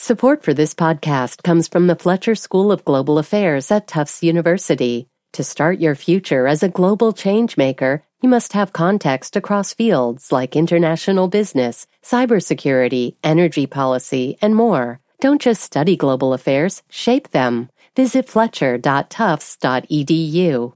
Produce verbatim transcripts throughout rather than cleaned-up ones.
Support for this podcast comes from the Fletcher School of Global Affairs at Tufts University. To start your future as a global changemaker, you must have context across fields like international business, cybersecurity, energy policy, and more. Don't just study global affairs, shape them. Visit fletcher dot tufts dot e d u.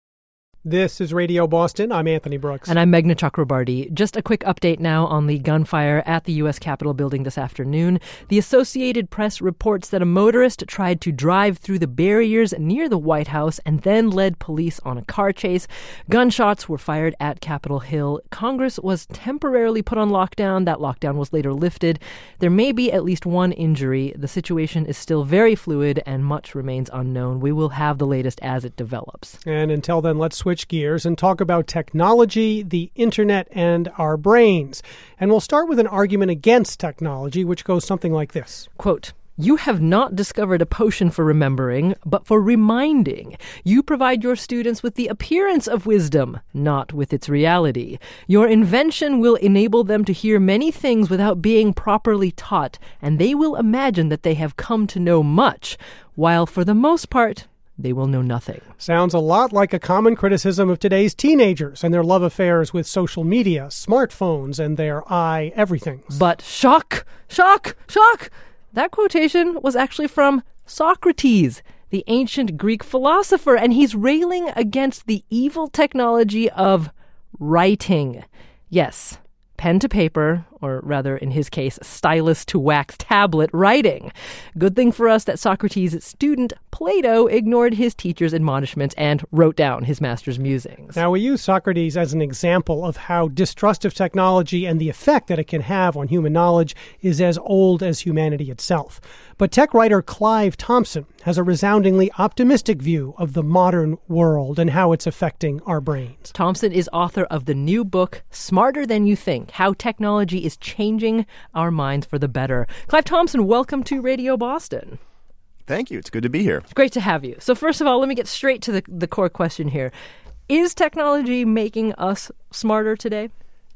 This is Radio Boston. I'm Anthony Brooks. And I'm Meghna Chakrabarty. Just a quick update now on the gunfire at the U S Capitol building this afternoon. The Associated Press reports that a motorist tried to drive through the barriers near the White House and then led police on a car chase. Gunshots were fired at Capitol Hill. Congress was temporarily put on lockdown. That lockdown was later lifted. There may be at least one injury. The situation is still very fluid and much remains unknown. We will have the latest as it develops. And until then, let's switch gears and talk about technology, the internet, and our brains. And we'll start with an argument against technology, which goes something like this. Quote, "You have not discovered a potion for remembering, but for reminding. You provide your students with the appearance of wisdom, not with its reality. Your invention will enable them to hear many things without being properly taught, and they will imagine that they have come to know much, while for the most part, they will know nothing." Sounds a lot like a common criticism of today's teenagers and their love affairs with social media, smartphones, and their I everythings. But shock, shock, shock! That quotation was actually from Socrates, the ancient Greek philosopher, and he's railing against the evil technology of writing. Yes, pen to paper, or rather, in his case, stylus to wax tablet writing. Good thing for us that Socrates' student, Plato, ignored his teacher's admonishments and wrote down his master's musings. Now, we use Socrates as an example of how distrust of technology and the effect that it can have on human knowledge is as old as humanity itself. But tech writer Clive Thompson has a resoundingly optimistic view of the modern world and how it's affecting our brains. Thompson is author of the new book, Smarter Than You Think, How Technology is Changing Our Minds for the Better. Clive Thompson, welcome to Radio Boston. Thank you. It's good to be here. It's great to have you. So first of all, let me get straight to the, the core question here. Is technology making us smarter today?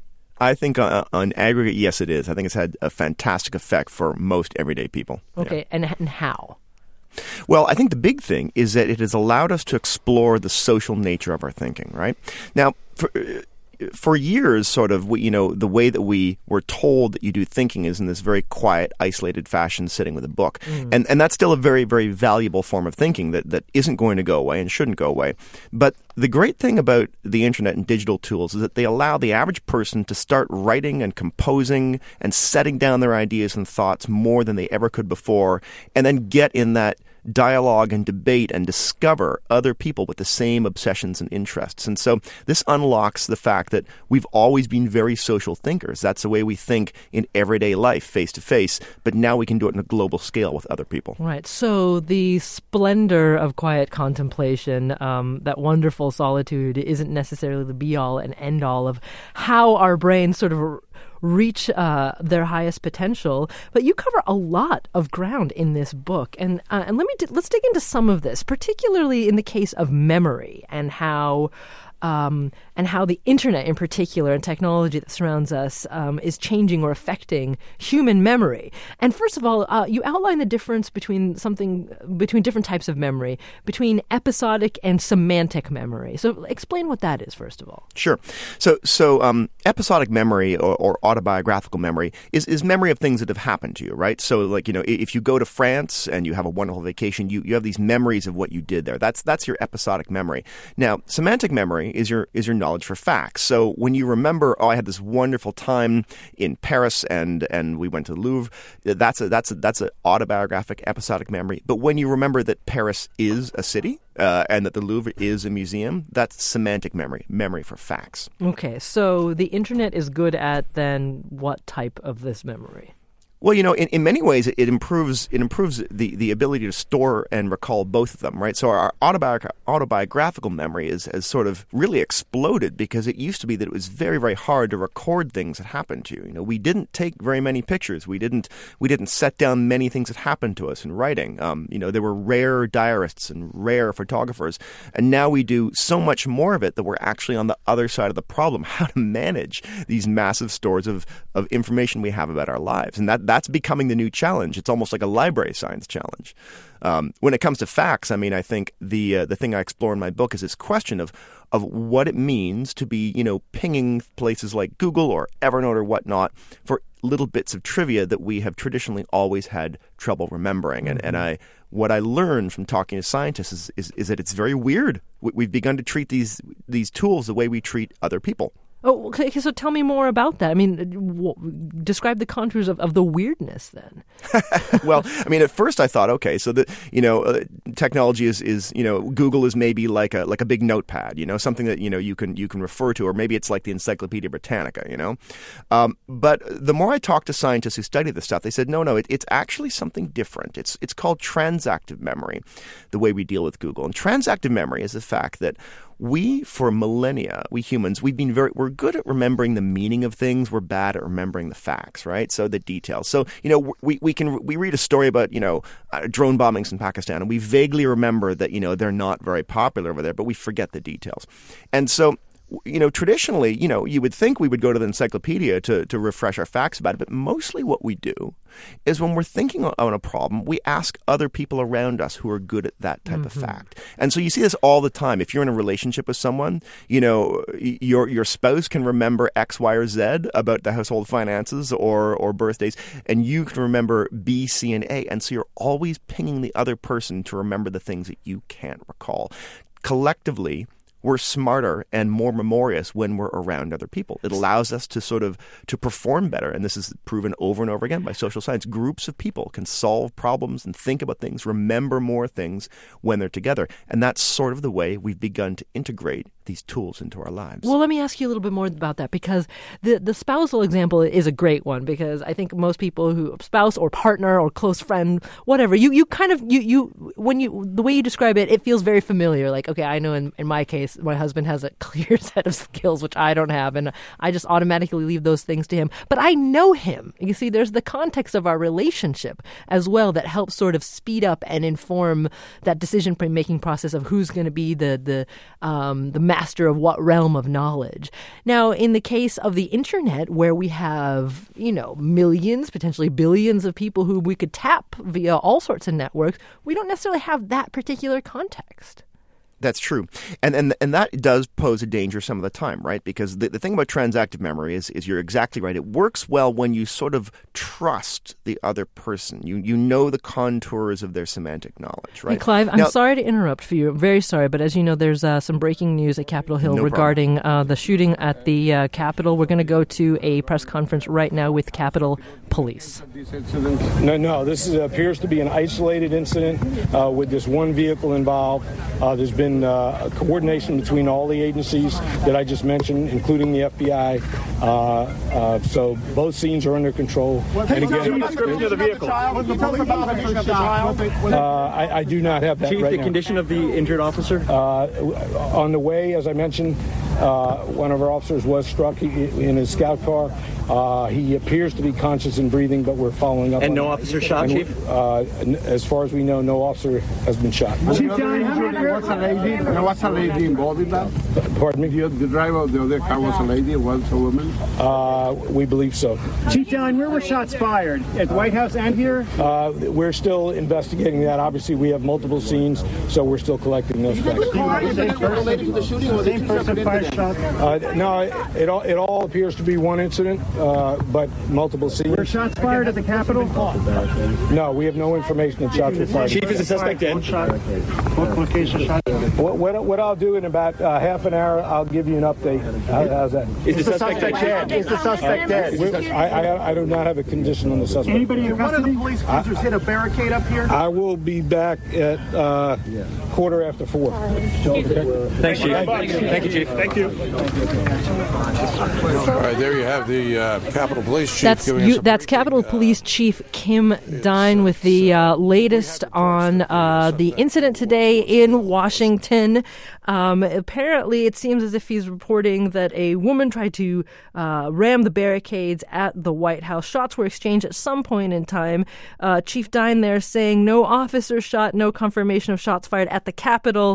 I think uh, on aggregate, yes, it is. I think it's had a fantastic effect for most everyday people. Okay, yeah. and, and how? Well, I think the big thing is that it has allowed us to explore the social nature of our thinking, right? Now, for... For years, sort of, you know, the way that we were told that you do thinking is in this very quiet, isolated fashion, sitting with a book. Mm. And and that's still a very, very valuable form of thinking that, that isn't going to go away and shouldn't go away. But the great thing about the internet and digital tools is that they allow the average person to start writing and composing and setting down their ideas and thoughts more than they ever could before, and then get in that dialogue and debate and discover other people with the same obsessions and interests. And so this unlocks the fact that we've always been very social thinkers. That's the way we think in everyday life, face to face, but now we can do it on a global scale with other people. Right. So the splendor of quiet contemplation, um, that wonderful solitude, isn't necessarily the be-all and end-all of how our brains sort of reach uh, their highest potential. But you cover a lot of ground in this book, and uh, and let me d- let's dig into some of this, particularly in the case of memory and how. Um, and how the internet in particular and technology that surrounds us um, is changing or affecting human memory. And first of all, uh, you outline the difference between something, between different types of memory, between episodic and semantic memory. So explain what that is, first of all. Sure. So so um, episodic memory or, or autobiographical memory is, is memory of things that have happened to you, right? So like, you know, if you go to France and you have a wonderful vacation, you, you have these memories of what you did there. That's that's your episodic memory. Now, semantic memory is your is your knowledge for facts. So when you remember, oh, I had this wonderful time in Paris and and we went to the Louvre, that's a that's a that's an autobiographic episodic memory. But when you remember that Paris is a city uh, and that the Louvre is a museum, that's semantic memory, memory for facts. Okay, so the internet is good at then what type of this memory? Well, you know, in, in many ways, it, it improves it improves the, the ability to store and recall both of them, right? So our autobi- autobiographical memory is, has sort of really exploded because it used to be that it was very, very hard to record things that happened to you. You know, we didn't take very many pictures. We didn't we didn't set down many things that happened to us in writing. Um, you know, there were rare diarists and rare photographers, and now we do so much more of it that we're actually on the other side of the problem: how to manage these massive stores of, of information we have about our lives, and that. that that's becoming the new challenge. It's almost like a library science challenge. Um, when it comes to facts, I mean, I think the uh, the thing I explore in my book is this question of of what it means to be, you know, pinging places like Google or Evernote or whatnot for little bits of trivia that we have traditionally always had trouble remembering. And, and I, what I learned from talking to scientists is, is, is that it's very weird. We've begun to treat these these tools the way we treat other people. Oh, okay. So tell me more about that. I mean, w- describe the contours of, of the weirdness then. Well, I mean, at first I thought, okay, so the you know uh, technology is, is you know Google is maybe like a like a big notepad, you know, something that you know you can you can refer to, or maybe it's like the Encyclopedia Britannica, you know. Um, but the more I talked to scientists who study this stuff, they said, no, no, it, it's actually something different. It's it's called transactive memory, the way we deal with Google. And transactive memory is the fact that we, for millennia, we humans, we've been very, we're good at remembering the meaning of things. We're bad at remembering the facts, right? So the details. So, you know, we, we can, we read a story about, you know, uh, drone bombings in Pakistan, and we vaguely remember that, you know, they're not very popular over there, but we forget the details. And so, you know, traditionally, you know, you would think we would go to the encyclopedia to, to refresh our facts about it, but mostly what we do is when we're thinking on a problem, we ask other people around us who are good at that type mm-hmm. of fact. And so you see this all the time. If you're in a relationship with someone, you know, your your spouse can remember X, Y, or Z about the household finances or or birthdays, and you can remember B, C, and A. And so you're always pinging the other person to remember the things that you can't recall. Collectively, we're smarter and more memorious when we're around other people. It allows us to sort of to perform better. And this is proven over and over again by social science. Groups of people can solve problems and think about things, remember more things when they're together. And that's sort of the way we've begun to integrate these tools into our lives. Well, let me ask you a little bit more about that, because the, the spousal example is a great one, because I think most people who spouse or partner or close friend, whatever, you, you kind of, you, you, when you, the way you describe it, it feels very familiar. Like, okay, I know in, in my case, my husband has a clear set of skills, which I don't have, and I just automatically leave those things to him. But I know him. You see, there's the context of our relationship as well that helps sort of speed up and inform that decision-making process of who's going to be the, the, um, the master of what realm of knowledge. Now, in the case of the internet, where we have, you know, millions, potentially billions of people who we could tap via all sorts of networks, we don't necessarily have that particular context. That's true. And, and and that does pose a danger some of the time, right? Because the, the thing about transactive memory is, is you're exactly right. It works well when you sort of trust the other person. You you know the contours of their semantic knowledge, right? Hey, Clive, I'm now, sorry to interrupt for you. I'm very sorry. But as you know, there's uh, some breaking news at Capitol Hill no regarding uh, the shooting at the uh, Capitol. We're going to go to a press conference right now with Capitol Police. No, no. This is, appears to be an isolated incident uh, with this one vehicle involved. Uh, there's been Uh, coordination between all the agencies that I just mentioned, including the F B I. Uh, uh, so both scenes are under control. Well, and again, the description of the vehicle. Was the police about the condition of the child? Uh, I, I do not have that Chief, right the now. condition of the injured officer? Uh, on the way, as I mentioned, uh, one of our officers was struck he, in his scout car. Uh, he appears to be conscious and breathing, but we're following up. And on no that. officer shot, and, Chief? Uh, as far as we know, no officer has been shot. Chief John, was a lady? There was a lady involved in that? Pardon me? The, the driver of the other car was a lady, was a woman? Uh, we believe so. Chief John, where were shots fired? At the White House and here? Uh, we're still investigating that. Obviously, we have multiple scenes, so we're still collecting those facts. Related to the shooting, or same person fired shots? Uh, no, it all it all appears to be one incident, uh, but multiple scenes. Were shots fired at the Capitol? No, we have no information that shots were fired. Chief, is the suspect dead? What location shot? What, what, what I'll do in about uh, half an hour, I'll give you an update. How, how's that? Is the suspect dead? Is the suspect dead? I, I, I do not have a condition on the suspect. Anybody in custody? One of the police cruisers hit a barricade up here? I will be back at uh, quarter after four. Thanks, Chief. Thank you, Chief. Thank you. All right, there you have the uh, Capitol Police Chief. That's giving you, us a that's briefing. Capitol Police Chief Kim Dine with the uh, latest on uh, the incident today in Washington. Um, apparently, it seems as if he's reporting that a woman tried to uh, ram the barricades at the White House. Shots were exchanged at some point in time. Uh, Chief Dine there saying no officer shot, no confirmation of shots fired at the Capitol.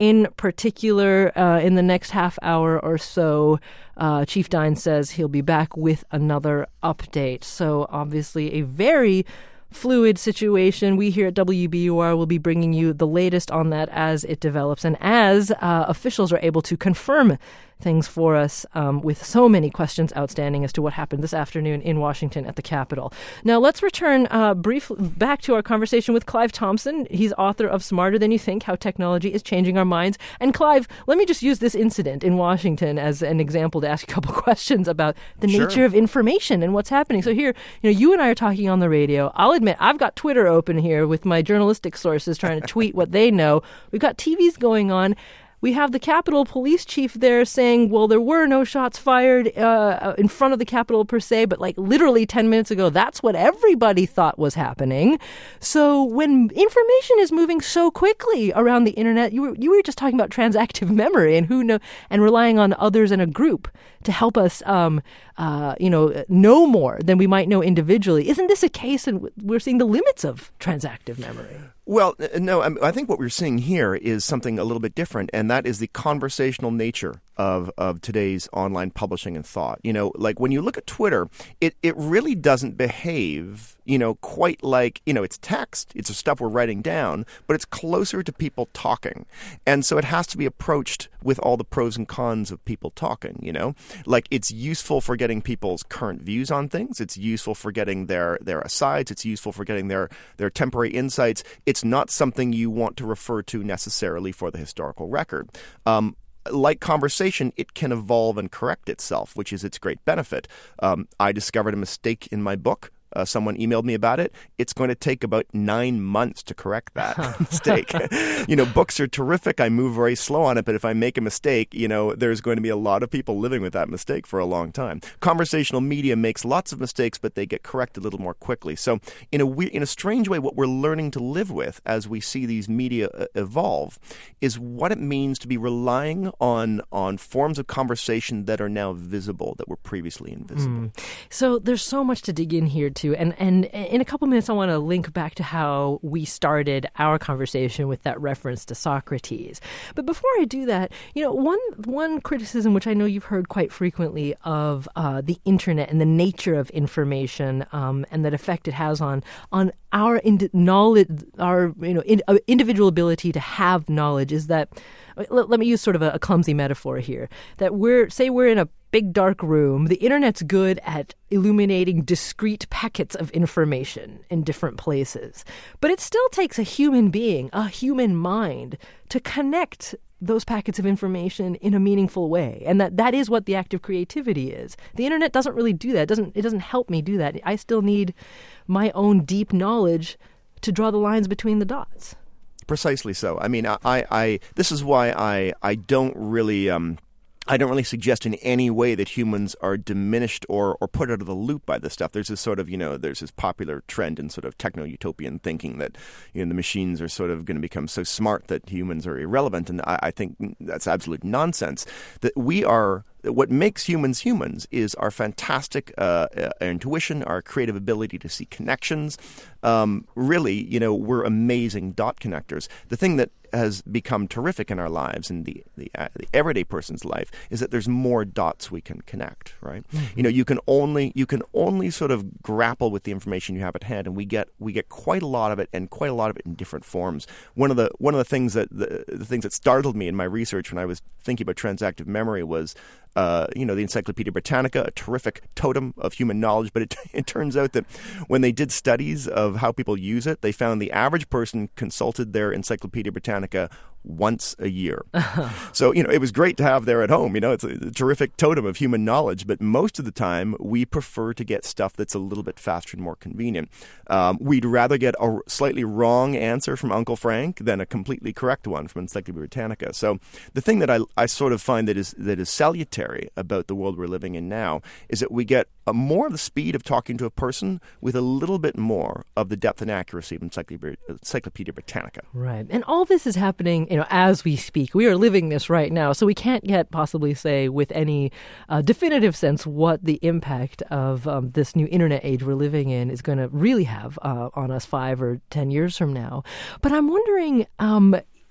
In particular, uh, in the next half hour or so, uh, Chief Dine says he'll be back with another update. So obviously a very fluid situation. We here at W B U R will be bringing you the latest on that as it develops and as uh, officials are able to confirm things for us um, with so many questions outstanding as to what happened this afternoon in Washington at the Capitol. Now, let's return uh, briefly back to our conversation with Clive Thompson. He's author of Smarter Than You Think, How Technology is Changing Our Minds. And Clive, let me just use this incident in Washington as an example to ask a couple questions about the Sure. nature of information and what's happening. So here, you know, you and I are talking on the radio. I'll admit, I've got Twitter open here with my journalistic sources trying to tweet what they know. We've got T Vs going on. We have the Capitol Police Chief there saying, well, there were no shots fired uh, in front of the Capitol per se, but like literally ten minutes ago, that's what everybody thought was happening. So when information is moving so quickly around the internet, you were you were just talking about transactive memory and who know and relying on others in a group to help us, um, uh, you know, know more than we might know individually. Isn't this a case, and we're seeing the limits of transactive memory? Well, no, I think what we're seeing here is something a little bit different, and that is the conversational nature of, of today's online publishing and thought. You know, like when you look at Twitter, it, it really doesn't behave, you know, quite like, you know, it's text, it's the stuff we're writing down, but it's closer to people talking. And so it has to be approached with all the pros and cons of people talking, you know? Like it's useful for getting people's current views on things. It's useful for getting their, their asides. It's useful for getting their, their temporary insights. It's not something you want to refer to necessarily for the historical record. Um, Like conversation, it can evolve and correct itself, which is its great benefit. Um, I discovered a mistake in my book. Uh, someone emailed me about it. It's going to take about nine months to correct that mistake. You know, books are terrific. I move very slow on it, but if I make a mistake, you know, there's going to be a lot of people living with that mistake for a long time. Conversational media makes lots of mistakes, but they get corrected a little more quickly. So in a weird, in a strange way, what we're learning to live with as we see these media uh, evolve is what it means to be relying on on forms of conversation that are now visible, that were previously invisible. Mm. So there's so much to dig in here too. And, and in a couple minutes, I want to link back to how we started our conversation with that reference to Socrates. But before I do that, you know, one one criticism, which I know you've heard quite frequently of uh, the internet and the nature of information um, and that effect it has on on our ind- knowledge, our you know in, uh, individual ability to have knowledge, is that. Let, let me use sort of a, a clumsy metaphor here. That we're say we're in a big dark room. The internet's good at illuminating discrete packets of information in different places, but it still takes a human being, a human mind, to connect those packets of information in a meaningful way, and that that is what the act of creativity is. The internet doesn't really do that. It doesn't it doesn't help me do that. I still need my own deep knowledge to draw the lines between the dots. Precisely so. I mean, I, I this is why I, I don't really um, I don't really suggest in any way that humans are diminished or, or put out of the loop by this stuff. There's this sort of, you know, there's this popular trend in sort of techno-utopian thinking that, you know, the machines are sort of going to become so smart that humans are irrelevant. And I, I think that's absolute nonsense. That we are... What makes humans humans is our fantastic uh, uh, intuition, our creative ability to see connections. Um, really, you know, we're amazing dot connectors. The thing that has become terrific in our lives, in the the, uh, the everyday person's life, is that there's more dots we can connect. Right? Mm-hmm. You know, you can only you can only sort of grapple with the information you have at hand, and we get we get quite a lot of it, and quite a lot of it in different forms. One of the one of the things that the, the things that startled me in my research when I was thinking about transactive memory was. Uh, you know, the Encyclopedia Britannica, a terrific totem of human knowledge, but it, it turns out that when they did studies of how people use it, they found the average person consulted their Encyclopedia Britannica once a year. So, you know, it was great to have there at home. You know, it's a, a terrific totem of human knowledge, but most of the time we prefer to get stuff that's a little bit faster and more convenient. Um, we'd rather get a slightly wrong answer from Uncle Frank than a completely correct one from Encyclopedia Britannica. So the thing that I, I sort of find that is that is salutary about the world we're living in now is that we get a more of the speed of talking to a person with a little bit more of the depth and accuracy of Encyclopedia, Encyclopedia Britannica. Right. And all this is happening, you know, as we speak. We are living this right now. So we can't yet possibly say with any uh, definitive sense what the impact of um, this new internet age we're living in is going to really have uh, on us five or ten years from now. But I'm wondering, um,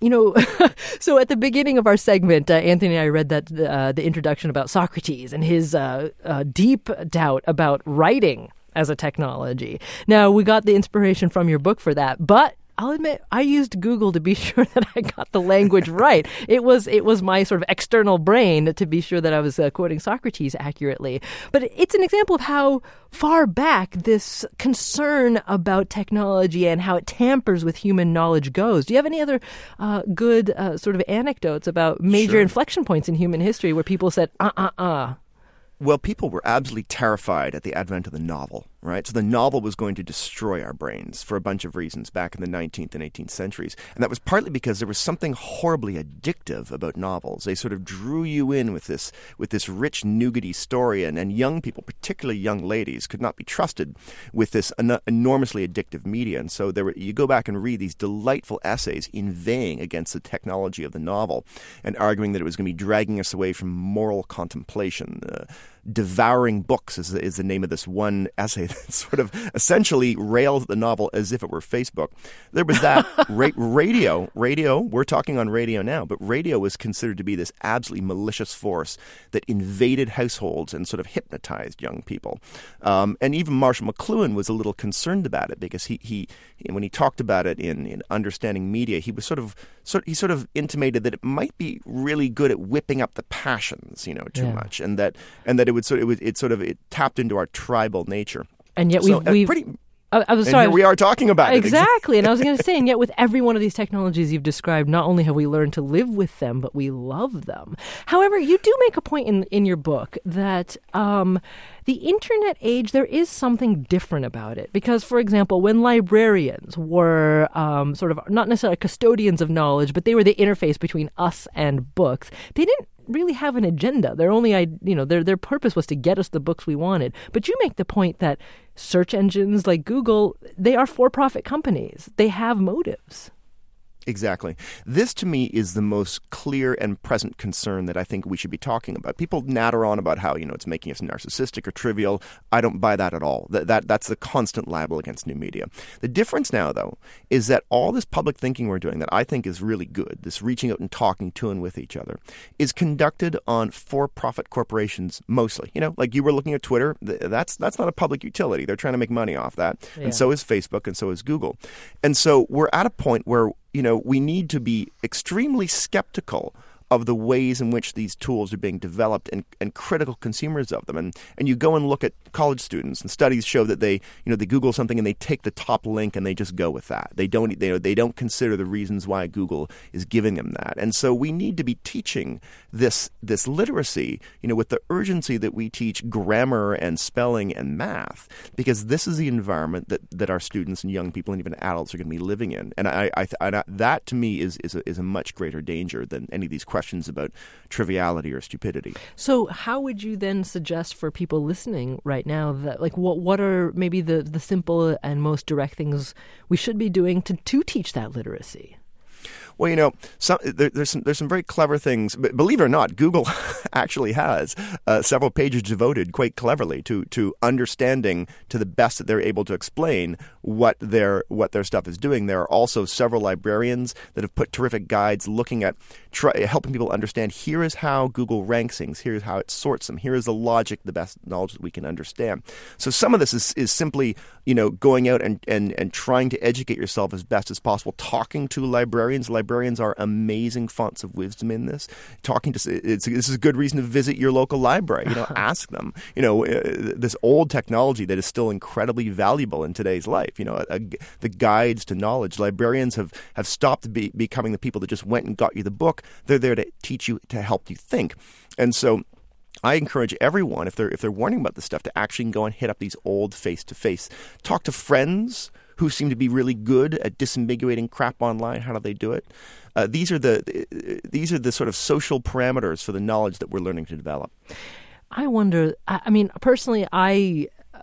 you know, so at the beginning of our segment, uh, Anthony and I read that uh, the introduction about Socrates and his uh, uh, deep doubt about writing as a technology. Now, we got the inspiration from your book for that, but I'll admit, I used Google to be sure that I got the language right. It was it was my sort of external brain to be sure that I was uh, quoting Socrates accurately. But it's an example of how far back this concern about technology and how it tampers with human knowledge goes. Do you have any other uh, good uh, sort of anecdotes about major Sure. inflection points in human history where people said, uh-uh-uh? Well, people were absolutely terrified at the advent of the novel, right? So the novel was going to destroy our brains for a bunch of reasons back in the nineteenth and eighteenth centuries. And that was partly because there was something horribly addictive about novels. They sort of drew you in with this with this rich, nougaty story. And, and young people, particularly young ladies, could not be trusted with this en- enormously addictive media. And so there were, you go back and read these delightful essays inveighing against the technology of the novel and arguing that it was going to be dragging us away from moral contemplation. Uh, Devouring Books is, is the name of this one essay that sort of essentially rails at the novel as if it were Facebook. There was that. Ra- radio, radio, we're talking on radio now, but radio was considered to be this absolutely malicious force that invaded households and sort of hypnotized young people. Um, and even Marshall McLuhan was a little concerned about it because he, he when he talked about it in, in Understanding Media, he was sort of, sort, he sort of intimated that it might be really good at whipping up the passions, you know, too Yeah. much, and that and that it would sort it would it sort of it tapped into our tribal nature. And yet So, we've... uh, we've pretty, I, I was and sorry. here we are talking about it. Exactly. And I was going to say, and yet with every one of these technologies you've described, not only have we learned to live with them, but we love them. However, you do make a point in, in your book that um, the internet age, there is something different about it. Because, for example, when librarians were um, sort of not necessarily custodians of knowledge, but they were the interface between us and books, they didn't really have an agenda. Their only, you know, their their purpose was to get us the books we wanted. But you make the point that search engines like Google, they are for-profit companies. They have motives. Exactly. This, to me, is the most clear and present concern that I think we should be talking about. People natter on about how, you know, it's making us narcissistic or trivial. I don't buy that at all. That, that That's the constant libel against new media. The difference now, though, is that all this public thinking we're doing that I think is really good, this reaching out and talking to and with each other, is conducted on for-profit corporations mostly. You know, like you were looking at Twitter, that's that's not a public utility. They're trying to make money off that. Yeah. And so is Facebook and so is Google. And so we're at a point where, you know, we need to be extremely skeptical of the ways in which these tools are being developed and, and critical consumers of them. And and you go and look at college students, and studies show that they, you know, they Google something and they take the top link and they just go with that. They don't they, they don't consider the reasons why Google is giving them that. And so we need to be teaching this this literacy, you know, with the urgency that we teach grammar and spelling and math, because this is the environment that, that our students and young people and even adults are going to be living in. And I, I, I that to me is is a, is a much greater danger than any of these questions about triviality or stupidity. So how would you then suggest for people listening right now that, like, what what are maybe the, the simple and most direct things we should be doing to, to teach that literacy? Well, you know, some, there, there's some there's some very clever things. But believe it or not, Google actually has uh, several pages devoted quite cleverly to to understanding to the best that they're able to explain what their what their stuff is doing. There are also several librarians that have put terrific guides looking at try, helping people understand. Here is how Google ranks things. Here is how it sorts them. Here is the logic, the best knowledge that we can understand. So some of this is is simply, you know, going out and and and trying to educate yourself as best as possible. Talking to librarians. Librarians are amazing fonts of wisdom in this. Talking to it's, this is a good reason to visit your local library. You know, ask them. You know, uh, this old technology that is still incredibly valuable in today's life. You know, a, a, the guides to knowledge. Librarians have have stopped be, becoming the people that just went and got you the book. They're there to teach you, to help you think. And so I encourage everyone, if they're if they're wondering about this stuff, to actually go and hit up these old face-to-face. Talk to friends who seem to be really good at disambiguating crap online. How do they do it? Uh, these are the these are the sort of social parameters for the knowledge that we're learning to develop. I wonder, I mean, personally, I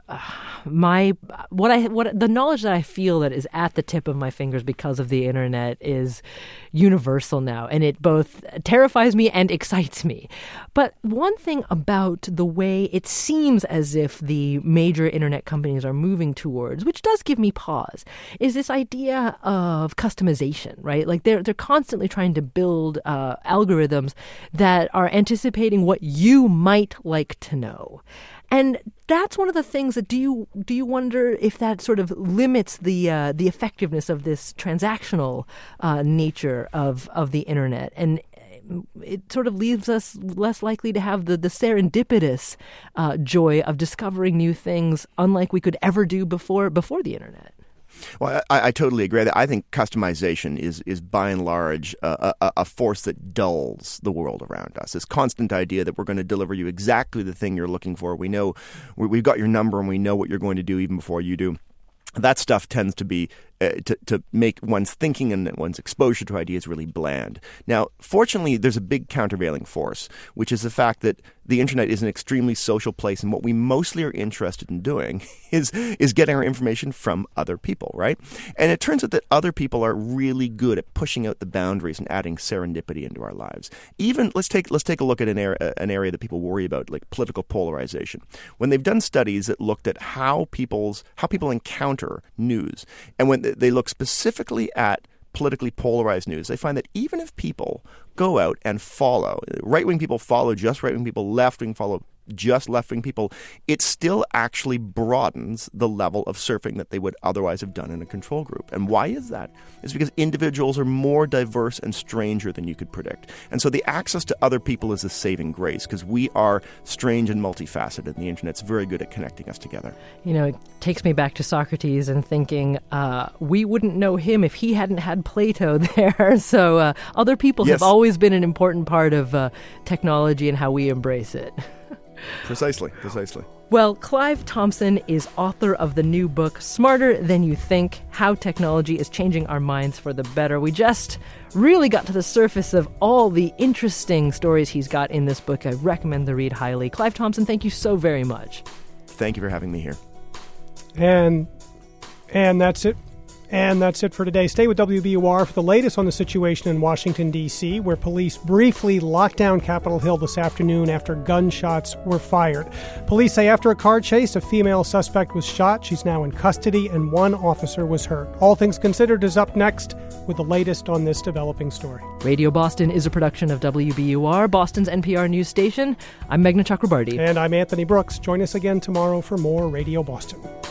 my what I what the knowledge that I feel that is at the tip of my fingers because of the internet is universal now, and it both terrifies me and excites me. But one thing about the way it seems as if the major internet companies are moving towards, which does give me pause, is this idea of customization, right? Like they're they're constantly trying to build uh, algorithms that are anticipating what you might like to know. And that's one of the things that do you do you wonder if that sort of limits the uh, the effectiveness of this transactional uh, nature of of the internet, and it sort of leaves us less likely to have the the serendipitous uh, joy of discovering new things, unlike we could ever do before before the internet. Well, I, I totally agree. I think customization is, is by and large uh, a, a force that dulls the world around us. This constant idea that we're going to deliver you exactly the thing you're looking for. We know we've got your number and we know what you're going to do even before you do. That stuff tends to be uh, to, to make one's thinking and one's exposure to ideas really bland. Now, fortunately, there's a big countervailing force, which is the fact that the internet is an extremely social place, and what we mostly are interested in doing is is getting our information from other people, right? And it turns out that other people are really good at pushing out the boundaries and adding serendipity into our lives. Even let's take let's take a look at an area an area that people worry about, like political polarization. When they've done studies that looked at how people's how people encounter news, and when they look specifically at politically polarized news, they find that even if people go out and follow, right-wing people follow just right-wing people, left-wing follow just left-wing people, it still actually broadens the level of surfing that they would otherwise have done in a control group. And why is that? It's because individuals are more diverse and stranger than you could predict. And so the access to other people is a saving grace, because we are strange and multifaceted, and the internet's very good at connecting us together. You know, it takes me back to Socrates and thinking uh, we wouldn't know him if he hadn't had Plato there. So uh, other people yes. have always been an important part of uh, technology and how we embrace it. Precisely, precisely. Well, Clive Thompson is author of the new book, Smarter Than You Think, How Technology is Changing Our Minds for the Better. We just really got to the surface of all the interesting stories he's got in this book. I recommend the read highly. Clive Thompson, thank you so very much. Thank you for having me here. And and that's it. And that's it for today. Stay with W B U R for the latest on the situation in Washington, D C, where police briefly locked down Capitol Hill this afternoon after gunshots were fired. Police say after a car chase, a female suspect was shot. She's now in custody, and one officer was hurt. All Things Considered is up next with the latest on this developing story. Radio Boston is a production of W B U R, Boston's N P R news station. I'm Meghna Chakrabarti. And I'm Anthony Brooks. Join us again tomorrow for more Radio Boston.